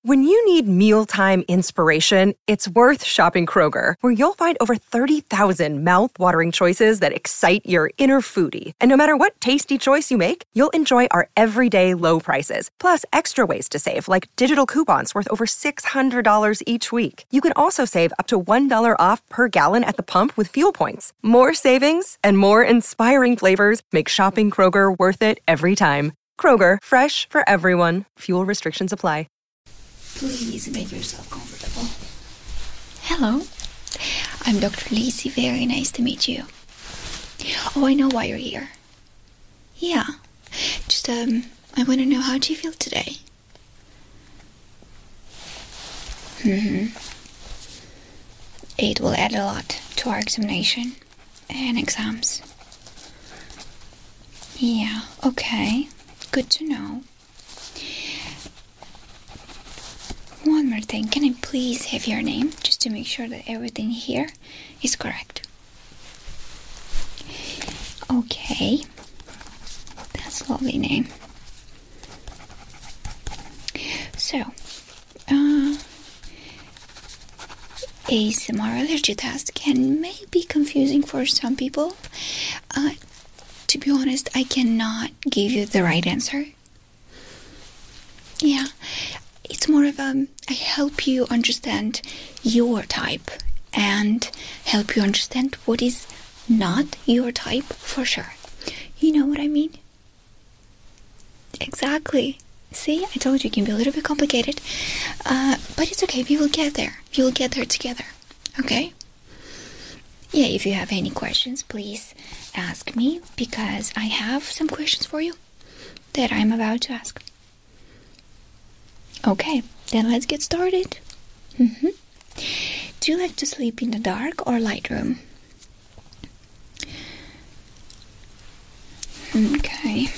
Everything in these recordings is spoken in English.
When you need mealtime inspiration, it's worth shopping Kroger, where you'll find over 30,000 mouth-watering choices that excite your inner foodie. And no matter what tasty choice you make, you'll enjoy our everyday low prices, plus extra ways to save, like digital coupons worth over $600 each week. You can also save up to $1 off per gallon at the pump with fuel points. More savings and more inspiring flavors make shopping Kroger worth it every time. Kroger, fresh for everyone. Fuel restrictions apply. Please make yourself comfortable. Hello, I'm Dr. Lacey. Very nice to meet you. Oh, I know why you're here. Yeah, just, I want to know, how do you feel today? It will add a lot to our examination and exams. Yeah, okay, good to know. One more thing, can I please have your name, just to make sure that everything here is correct? Okay, that's a lovely name. So, a summer allergy test may be confusing for some people. To be honest, I cannot give you the right answer. Yeah. It's more of I help you understand your type and help you understand what is not your type for sure. You know what I mean? Exactly. See, I told you it can be a little bit complicated, but it's okay. We will get there. We will get there together. Okay? Yeah, if you have any questions, please ask me, because I have some questions for you that I'm about to ask. Okay, then let's get started. Do you like to sleep in the dark or light room? Okay.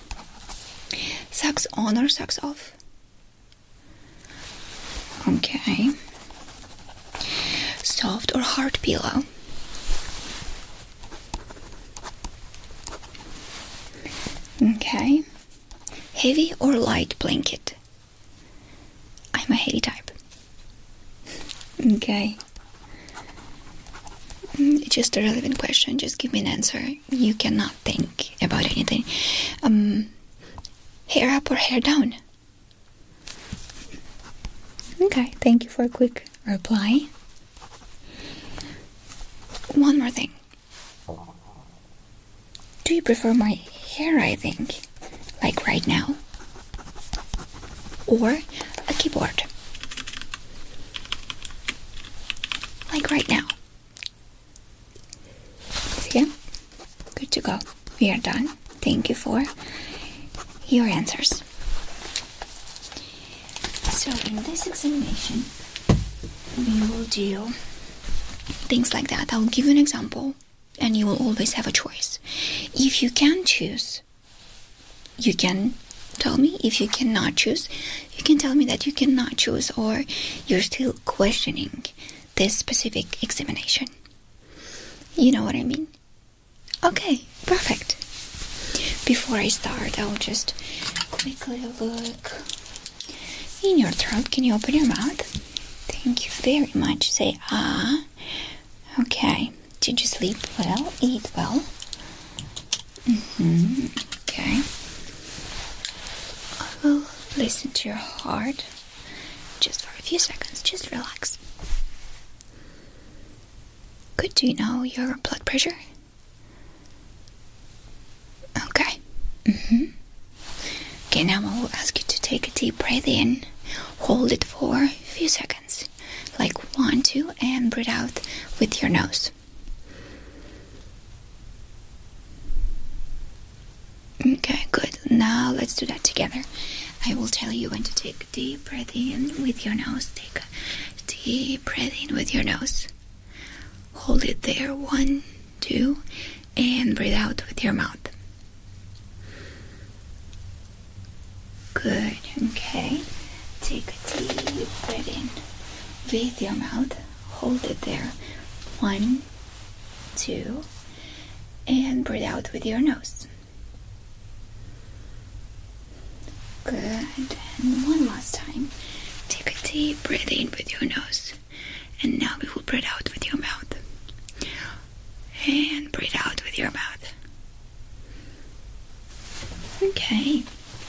Socks on or socks off? Okay. Soft or hard pillow? Okay. Heavy or light blanket? I'm a heavy type. Okay. It's just a relevant question. Just give me an answer. You cannot think about anything. Hair up or hair down? Okay, thank you for a quick reply. One more thing. Do you prefer my hair rising, like right now? Or a keyboard, like right now? Okay, good to go. We are done. Thank you for your answers. So in this examination, we will do things like that. I'll give you an example, and you will always have a choice. If you can choose, you can tell me. If you cannot choose, you can tell me that you cannot choose, or you're still questioning this specific examination. You know what I mean? Okay, perfect. Before I start, I'll just quickly look in your throat. Can you open your mouth? Thank you very much. Say ah. Okay. Did you sleep well? Eat well? Okay. I will listen to your heart just for a few seconds. Just relax. Good. Do you know your blood pressure? Okay. Okay, now I will ask you to take a deep breath in. Hold it for a few seconds. Like 1, 2, and breathe out with your nose. Okay, good. Now let's do that together. I will tell you when to take a deep breath in with your nose. Take a deep breath in with your nose. Hold it there. 1, 2, and breathe out with your mouth. Good. Okay. Take a deep breath in with your mouth. Hold it there. 1, 2, and breathe out with your nose. Good. And one last time. Take deep breath in with your nose. And now we will breathe out with your mouth. And breathe out with your mouth. Okay.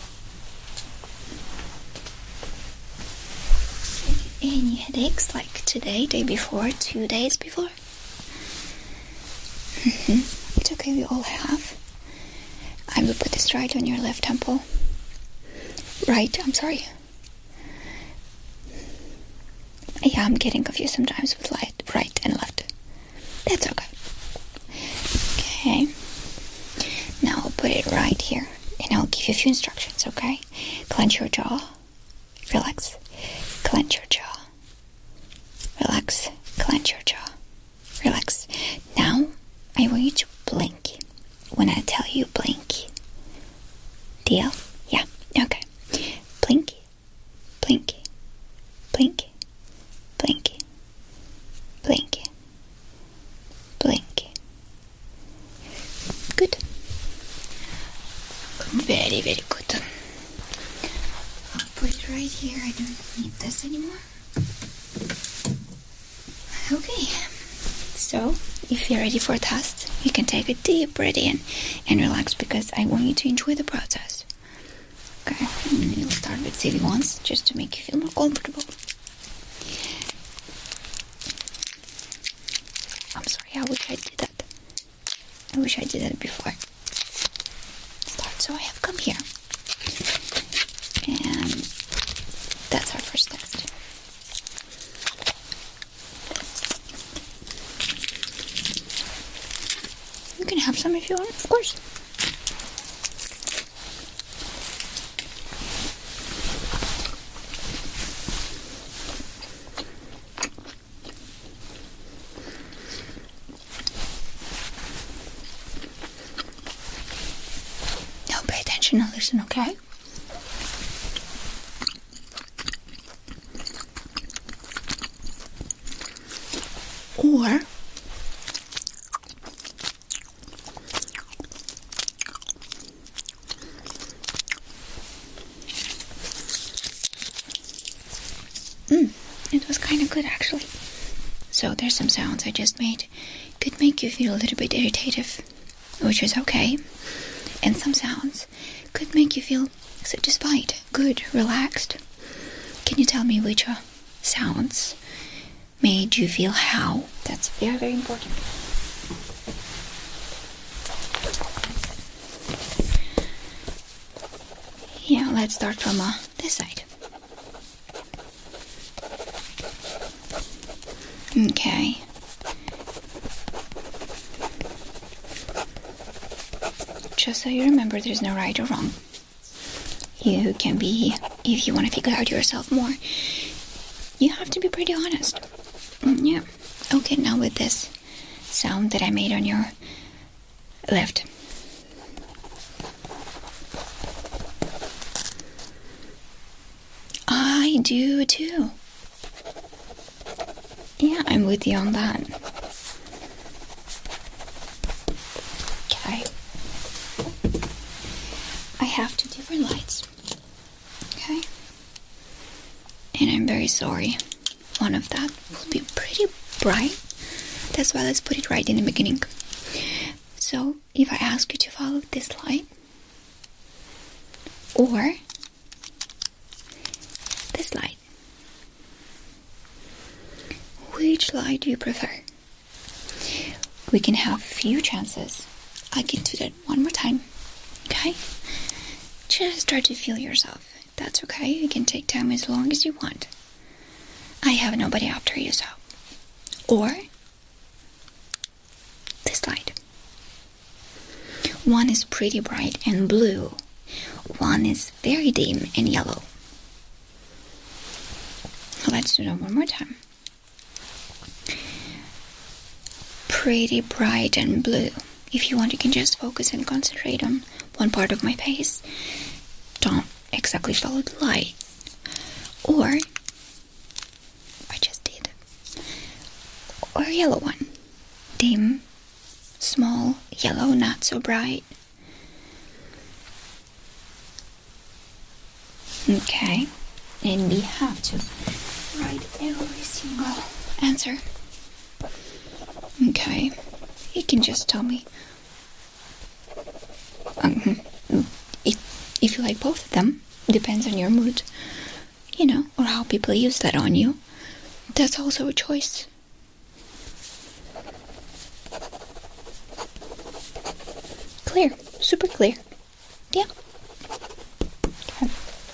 Any headaches like today, day before, 2 days before? It's okay, we all have. I will put this right on your left temple. Right, I'm sorry. Yeah, I'm getting confused sometimes with right and left. That's okay. Okay. Now I'll put it right here. And I'll give you a few instructions, okay? Clench your jaw. Relax. Clench your jaw. Relax. Clench your jaw. Relax. Now, I want you to blink when I tell you blink. Deal? Yeah. Okay. Blink. Blink. Blink. Blink. Blink. Blink. Good. Very, very good. I'll put it right here. I don't need this anymore. Okay. So, if you're ready for a test, you can take a deep breath in and relax because I want you to enjoy the process. Okay. And we'll start with CV1s just to make you feel more comfortable. I'm sorry, I wish I did that. I wish I did that before. So I have come here, and that's our first test. You can have some if you want, of course. Now listen, okay? Or it was kind of good actually. So there's some sounds I just made. Could make you feel a little bit irritative, which is okay. And some sounds could make you feel satisfied, good, relaxed. Can you tell me which sounds made you feel how? That's very, very important. Yeah, let's start from this side. Okay. Just so you remember, there's no right or wrong. You can be, if you want to figure out yourself more, you have to be pretty honest. Yeah. Okay, now with this sound that I made on your left. I do too. Yeah, I'm with you on that. Okay. I have 2 different lights. Okay? And I'm very sorry. One of that will be pretty bright. That's why let's put it right in the beginning. So, if I ask you to follow this light, or this light, which light do you prefer? We can have few chances. I can do that one more time. Okay? Just try to feel yourself. That's okay. You can take time as long as you want. I have nobody after you, so. Or this light. One is pretty bright and blue. One is very dim and yellow. Let's do that one more time. Pretty bright and blue. If you want, you can just focus and concentrate on one part of my face. Don't exactly follow the light. Or, I just did. Or a yellow one. Dim, small, yellow, not so bright. Okay. And we have to write every single answer. Okay, you can just tell me if you like both of them. Depends on your mood, or how people use that on you. That's also a choice. Clear, super clear. Yeah. Okay.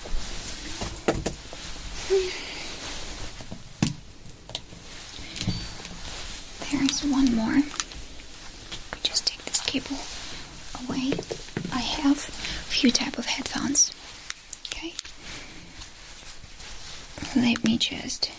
There is one more. Just take this cable away. I have a few type of headphones. Okay. Let me just.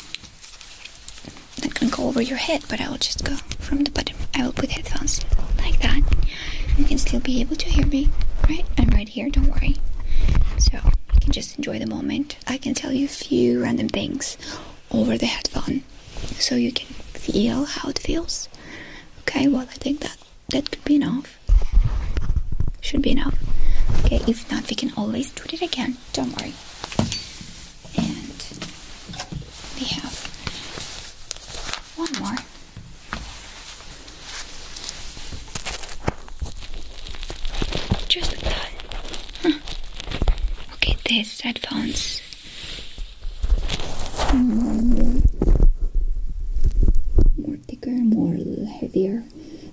That can go over your head, but I will just go from the bottom. I will put headphones like that. You can still be able to hear me, right? I'm right here, don't worry. So you can just enjoy the moment. I can tell you a few random things over the headphone, so you can feel how it feels. Okay, well, I think that could be enough. Should be enough. Okay, if not, we can always do it again. Don't worry. And we have one more. Just like that. Huh. Okay, this headphones. More thicker, more heavier.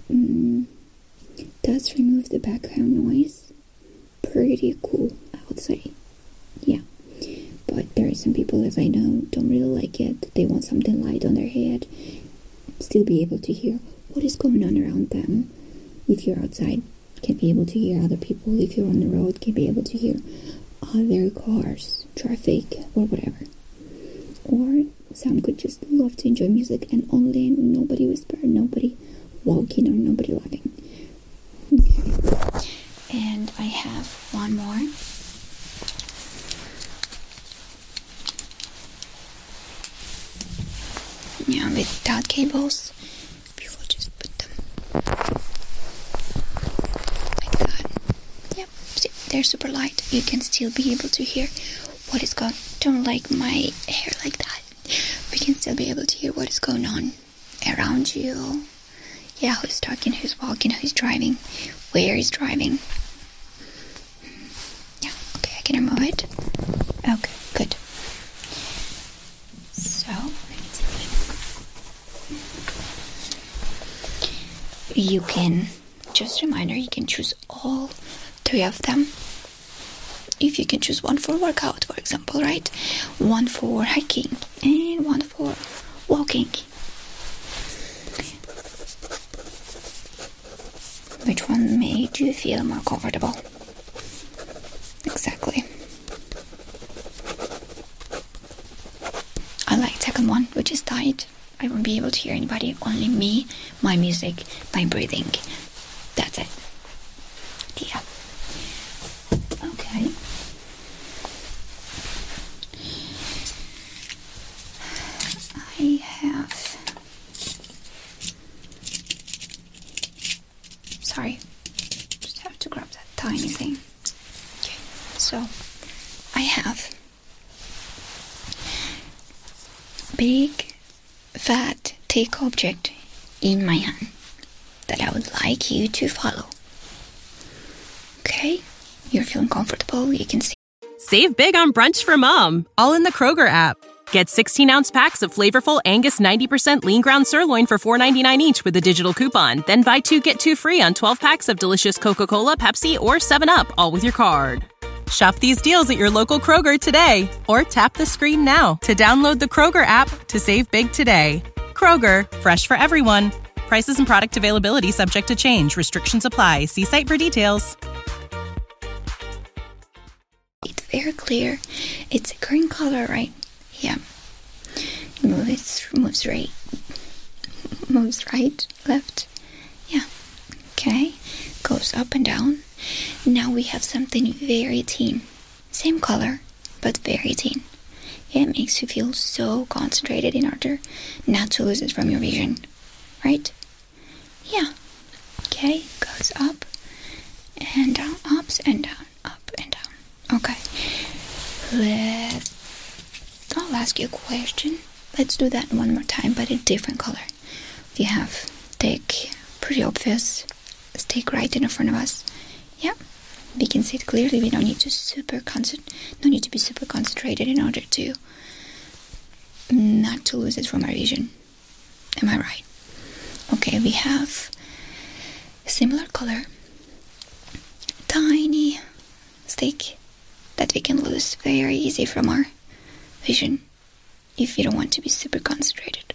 Does remove the background noise. Pretty cool, I would say. Yeah. But there are some people, as I know, don't really like it. They want something light on their head. Still be able to hear what is going on around them. If you're outside, can be able to hear other people. If you're on the road, can be able to hear other cars, traffic, or whatever. Or some could just love to enjoy music and only nobody whisper, nobody walking, or nobody laughing. Okay. And I have one more. Yeah, without cables, we will just put them like that. Yep, see, they're super light. You can still be able to hear what is going on. Don't like my hair like that. We can still be able to hear what is going on around you. Yeah, who's talking, who's walking, who's driving, where is driving. Yeah, okay, I can remove it. Okay, good. So, let me take it. You can, just a reminder, you can choose all three of them. If you can choose one for workout, for example, right? One for hiking and one for walking. Which one made you feel more comfortable? Exactly. I like the second one, which is tight. I won't be able to hear anybody, only me, my music, my breathing. That's it. Yeah. Okay. I have... Sorry. Just have to grab that tiny thing. Okay. So, I have big, fat, thick object in my hand that I would like you to follow. Okay? You're feeling comfortable, you can see. Save big on brunch for mom, all in the Kroger app. Get 16-ounce packs of flavorful Angus 90% lean ground sirloin for $4.99 each with a digital coupon. Then buy 2, get 2 free on 12 packs of delicious Coca-Cola, Pepsi, or 7-Up, all with your card. Shop these deals at your local Kroger today, or tap the screen now to download the Kroger app to save big today. Kroger, fresh for everyone. Prices and product availability subject to change. Restrictions apply. See site for details. It's very clear. It's a green color, right? Yeah. Moves right, left. Yeah. Okay. Goes up and down. Now we have something very thin. Same color, but very thin. Yeah, it makes you feel so concentrated in order not to lose it from your vision. Right? Yeah. Okay. Goes up and down, ups and down, up and down. Okay. Lift off. I'll ask you a question. Let's do that one more time, but a different color. We have take pretty obvious stick right in front of us. Yeah, we can see it clearly. We don't need to be super concentrated in order to not to lose it from our vision. Am I right? Okay, we have a similar color, tiny stick that we can lose very easy from our vision if you don't want to be super concentrated.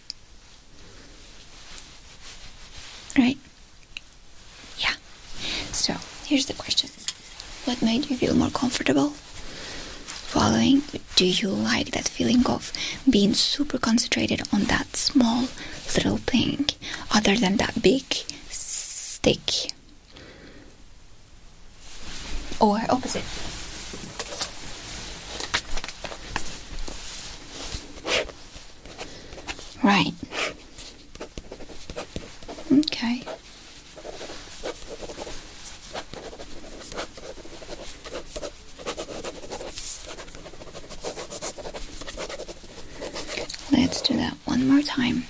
Right? Yeah. So, here's the question. What made you feel more comfortable following? Do you like that feeling of being super concentrated on that small little thing other than that big stick? Or opposite? Right. Okay. Let's do that one more time.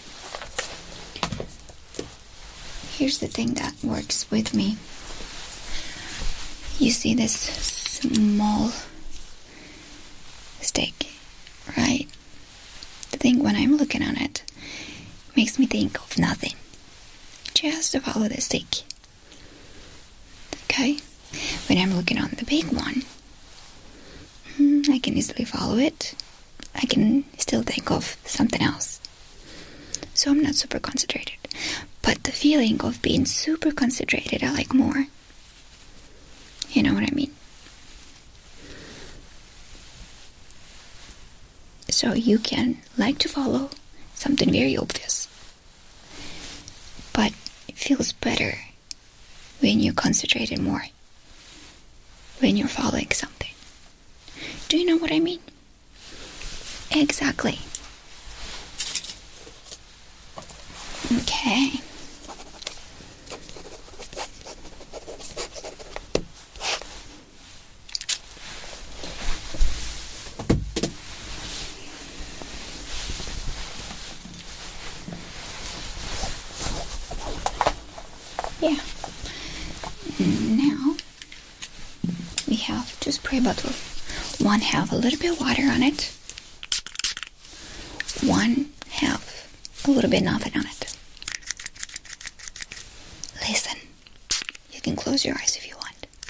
Here's the thing that works with me. You see this small stick, right? The thing when I'm looking on it makes me think of nothing. Just to follow the stick. Okay? When I'm looking on the big one, I can easily follow it. I can still think of something else. So I'm not super concentrated. But the feeling of being super concentrated I like more. You know what I mean? So you can like to follow something very obvious. But it feels better when you concentrate it more. When you're following something. Do you know what I mean? Exactly. Okay. Yeah. Now we have two spray bottles. One have a little bit of water on it. One have a little bit nothing on it. Listen. You can close your eyes if you want.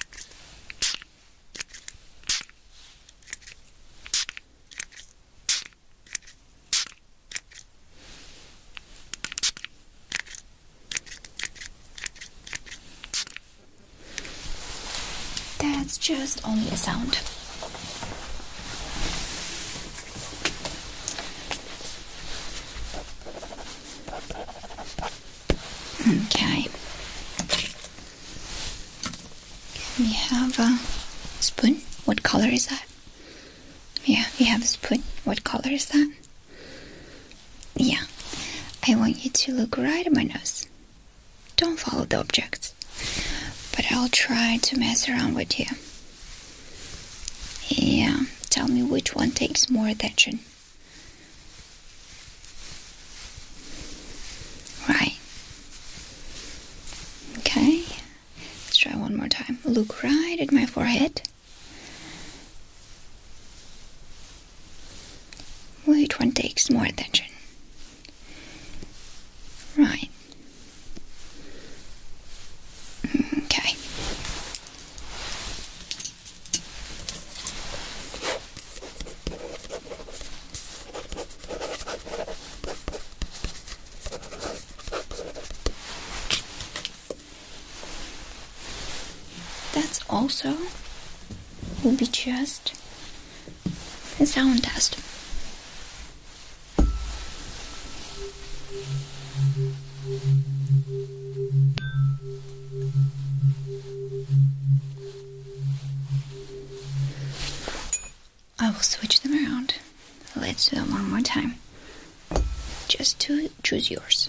That's just only a sound. Okay. We have a spoon. What color is that? Yeah, we have a spoon. What color is that? Yeah. I want you to look right at my nose. Don't follow the objects. But I'll try to mess around with you. Yeah, tell me which one takes more attention. Right. Okay. Let's try one more time. Look right at my forehead. Which one takes more attention? Right. Okay. That's also will be just a sound test. I will switch them around. Let's do that one more time. Just to choose yours.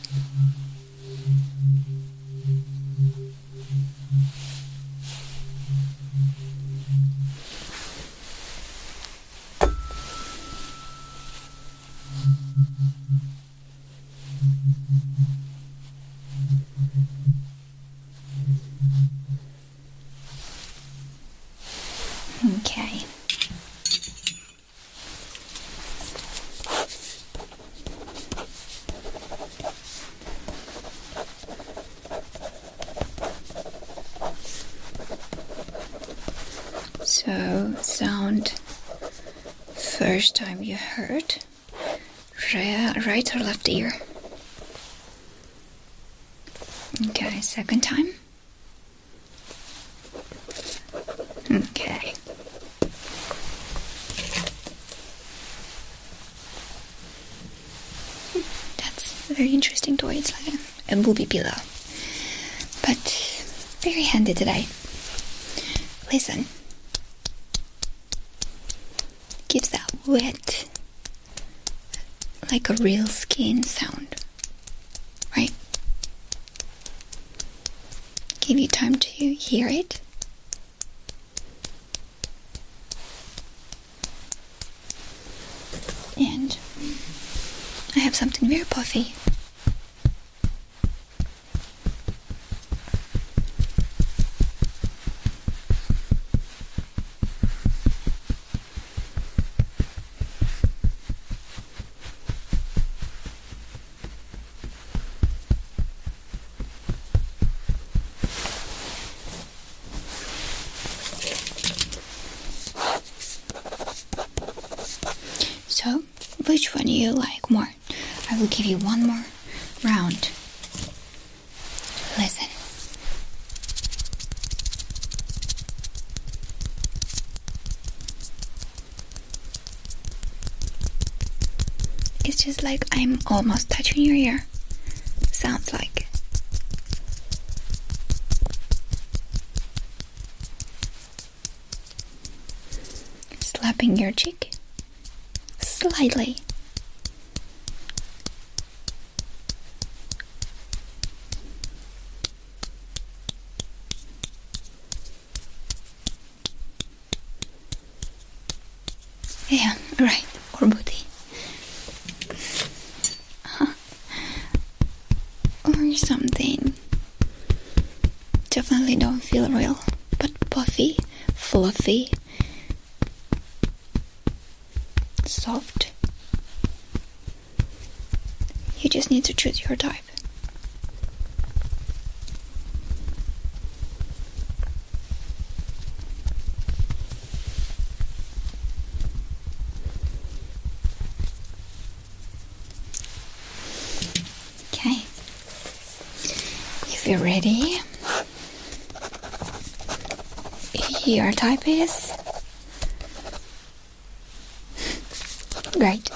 Okay. So, sound first time you heard, right or left ear? Okay, second time? Okay. That's a very interesting toy. It's like a booby pillow. But very handy today. Listen. Gives that wet, like a real skin sound. Right? Give you time to hear it. And I have something very puffy. So, which one you like more? I will give you one more round. Listen. It's just like I'm almost touching your ear. Sounds like. Slapping your cheek. Slightly. Yeah, right. Or booty. Or something. Definitely don't feel real, but puffy, fluffy, soft. You just need to choose your type. Okay. If you're ready, your type is great.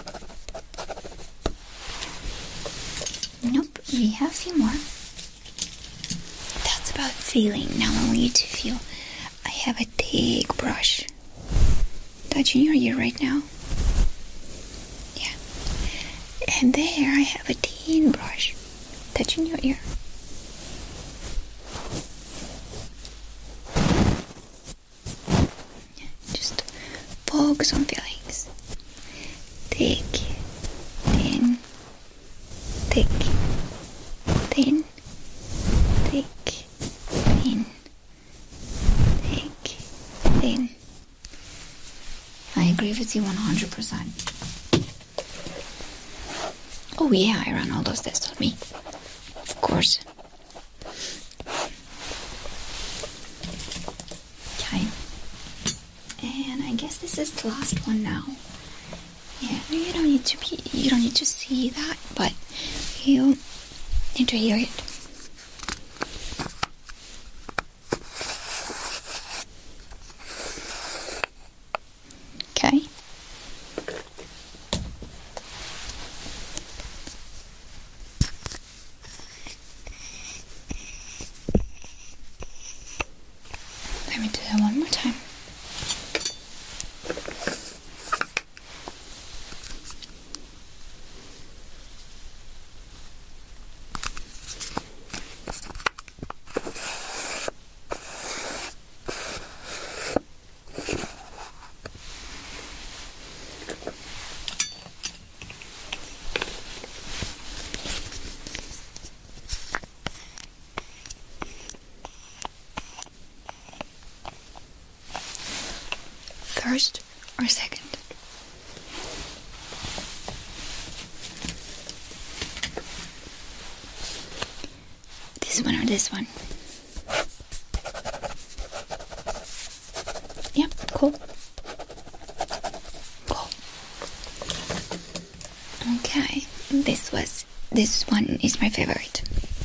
Nope, we have a few more. That's about feeling. Now I want you to feel. I have a thick brush touching your ear right now. Yeah. And there I have a thin brush touching your ear. Just focus on feelings. Thick, thin, thick, thin, thick, thin, thick, thin. I agree with you 100%. Oh yeah, I ran all those tests on me. Of course. Okay. And I guess this is the last one now. Yeah, you don't need to see that, but you need to hear it. Okay. Let me do that one more time. or second? This one or this one? Yep, cool. Cool. Okay, this one is my favorite.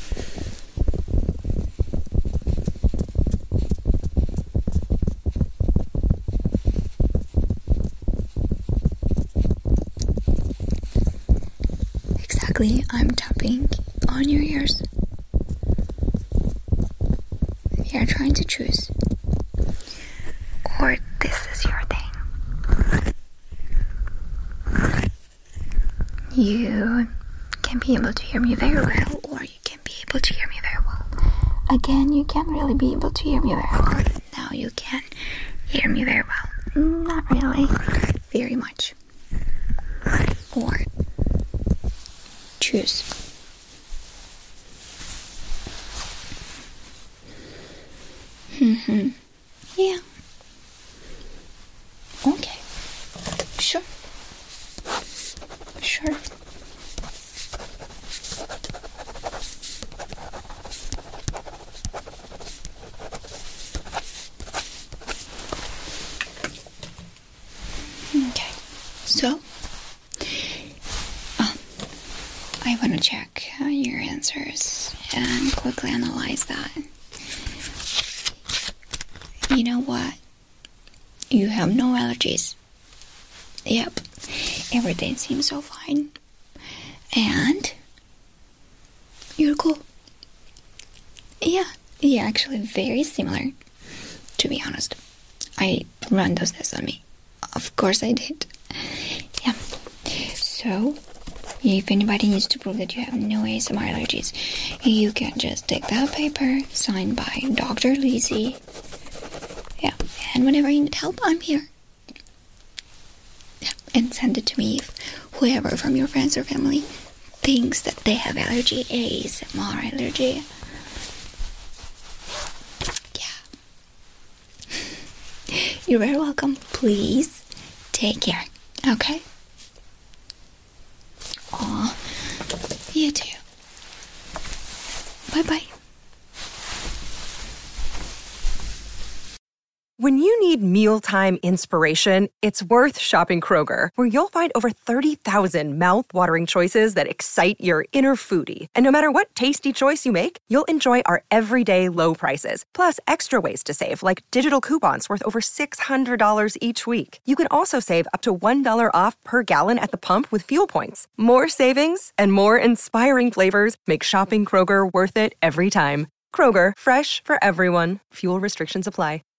Exactly, I'm tapping on your ears. You're trying to choose, or this is your thing. You can be able to hear me very well, or you can be able to hear me very well. Again, you can't really be able to hear me very well. Now you can hear me very well. Not really, very much. Or choose. Yeah. Okay. Sure. Sure. Okay. So, I want to check your answers and quickly analyze that. You know what? You have no allergies. Yep. Everything seems so fine. And you're cool. Yeah, actually very similar, to be honest. I ran those tests on me. Of course I did. Yeah. So, if anybody needs to prove that you have no ASMR allergies, you can just take that paper signed by Dr. Lizzie. Yeah, and whenever you need help, I'm here. Yeah, and send it to me if whoever from your friends or family thinks that they have allergy, ASMR allergy. Yeah. You're very welcome. Please take care, okay? Aw, you too. Bye-bye. When you need mealtime inspiration, it's worth shopping Kroger, where you'll find over 30,000 mouth-watering choices that excite your inner foodie. And no matter what tasty choice you make, you'll enjoy our everyday low prices, plus extra ways to save, like digital coupons worth over $600 each week. You can also save up to $1 off per gallon at the pump with fuel points. More savings and more inspiring flavors make shopping Kroger worth it every time. Kroger, fresh for everyone. Fuel restrictions apply.